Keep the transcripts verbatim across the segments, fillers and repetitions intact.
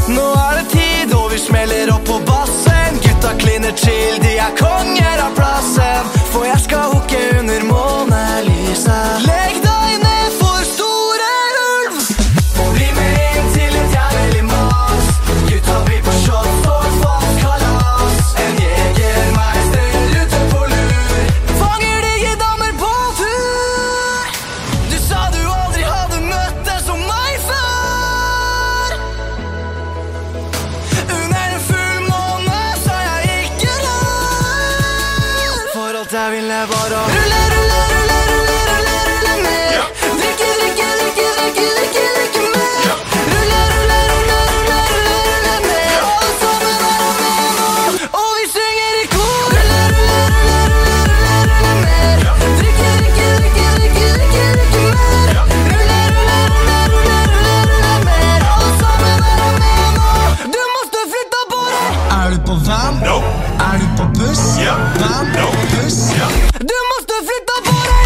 Nå er det tid, og vi smeller opp på bassen. Gutta kliner til, de er konger av plassen. For jeg skal hooke under månelyset. Legg deg ned for store ulv. Bli med inn til et jævlig mas. Gutta vi på shot for fast kalas. En jegermeister ute på lur. Fanger digge damer på tur. Du sa du aldri hadde møtt en som meg før. Under en full måne sa jeg ikke rør. For alt jeg vil er bare å rulle, rulle, rulle, rulle, rulle, rulle mer. Drikke, drikke, drikke, drikke, drikke, drikke mer. Rulle, rulle, rulle, rulle, rulle, rulle mer. Alle sammen er med nå, og vi synger i kor. Rulle, rulle, rulle, rulle, rulle, rulle mer. Drikke, drikke, drikke, drikke, drikke, drikke mer. Rulle, rulle, rulle, rulle, rulle, rulle mer. Alle sammen er med nå. Du måste flytta på deg. Er du på van? Nope. Er du på buss? Ja. Van? Nope. Buss? Ja. Du måste flytta på deg.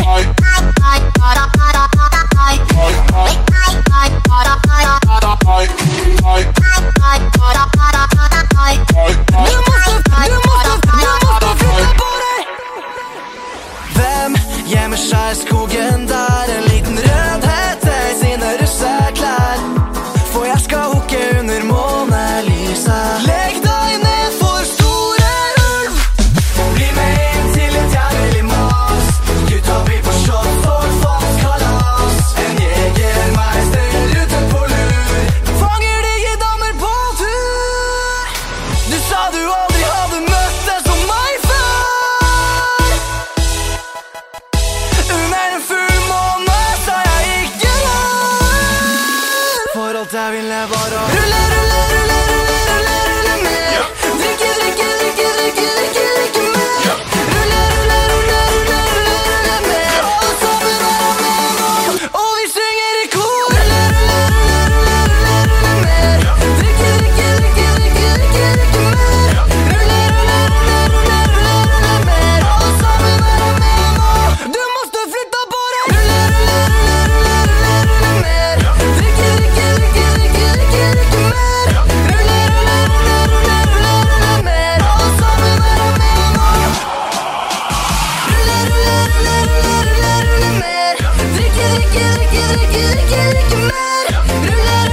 Du måste, du måste, du måste flytta på deg. Hvem gjemmer seg i skogen der? En liten rødhette i sine russeklær. For jeg skal hooke under månelyset. Legg deg ned for store ulv. Bli med inn til et jævlig mas. Gutta vi på shot for fast kalas. En jegermeister ute på lur. Fanger digge damer på tur. Du sa du aldri hadde møtt en som meg før. Under en full måne sa jeg ikke rør. For alt jeg vil er bare å rulle, rulle, rulle, rulle, rulle, rulle mer. Drikke, drikke, drikke, drikke, drikke, drikke mer. Rulle, rulle, rulle, rulle, rulle, rulle mer. Alle sammen er med nå, og vi synger i kor. Rulle, rulle, rulle, rulle, rulle, rulle mer. Drikke, drikke, drikke, drikke, drikke, drikke mer. Rulle, rulle, rulle, rulle, rulle, rulle mer. Alle sammen er med nå. Du måste flytta på deg. Rulle, rulle, rulle, rulle, rulle, rulle mer. Drikke, drikke, drikke, drikke, drikke, drikke mer. Rulle, rulle, rulle, rulle, rulle, rulle mer. Alle sammen er med nå. Rulle, rulle, rulle, rulle, rulle, rulle mer. Drikke, drikke, drikke, drikke, drikke, drikke mer. Rulle,